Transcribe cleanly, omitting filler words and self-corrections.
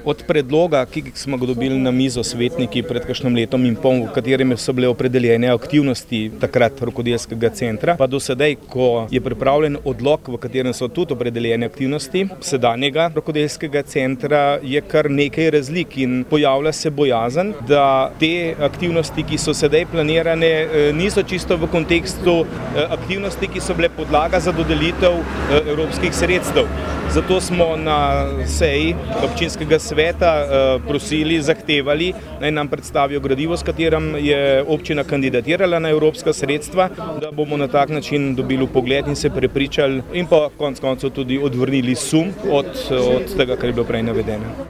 Od predloga, ki smo ga dobili na mizo svetniki pred kakšnim letom in pol, v katerem so bile opredeljene aktivnosti takrat rokodelskega centra, pa do sedaj, ko je pripravljen odlok, v katerem so tudi opredeljene aktivnosti sedanjega rokodelskega centra, je kar nekaj razlik in pojavlja se bojazen, da te aktivnosti, ki so sedaj planirane, niso čisto v kontekstu aktivnosti, ki so bile podlaga za dodelitev evropskih sredstev. Zato smo na seji občinskega sveta prosili, zahtevali, naj nam predstavijo gradivo, s katerim je občina kandidatirala na evropska sredstva, da bomo na tak način dobili vpogled in se prepričali in pa konec koncev tudi odvrnili sum od tega, kar je bilo prej navedeno.